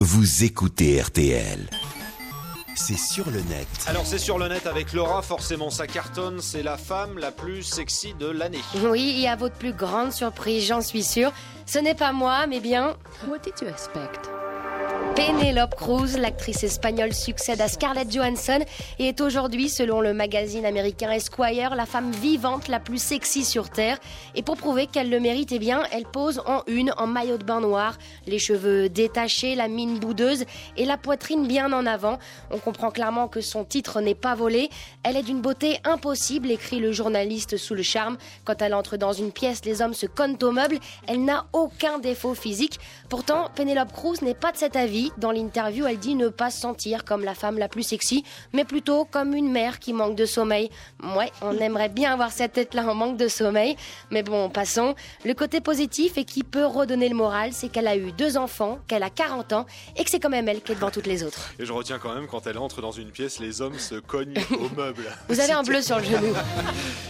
Vous écoutez RTL. C'est sur le net. Alors c'est sur le net avec Laura, forcément ça cartonne, c'est la femme la plus sexy de l'année. Oui, et à votre plus grande surprise, j'en suis sûre, ce n'est pas moi, mais bien... What did you expect? Penélope Cruz, l'actrice espagnole, succède à Scarlett Johansson et est aujourd'hui, selon le magazine américain Esquire, la femme vivante la plus sexy sur Terre. Et pour prouver qu'elle le mérite, eh bien, elle pose en une, en maillot de bain noir, les cheveux détachés, la mine boudeuse et la poitrine bien en avant. On comprend clairement que son titre n'est pas volé. Elle est d'une beauté impossible, écrit le journaliste sous le charme. Quand elle entre dans une pièce, les hommes se cognent aux meubles. Elle n'a aucun défaut physique. Pourtant, Penélope Cruz n'est pas de cet avis. Dans l'interview, elle dit ne pas se sentir comme la femme la plus sexy, mais plutôt comme une mère qui manque de sommeil. Ouais, on aimerait bien avoir cette tête-là en manque de sommeil. Mais bon, passons. Le côté positif et qui peut redonner le moral, c'est qu'elle a eu 2 enfants, qu'elle a 40 ans et que c'est quand même elle qui est devant toutes les autres. Et je retiens quand même, quand elle entre dans une pièce, les hommes se cognent aux meubles. Vous avez un bleu sur le genou.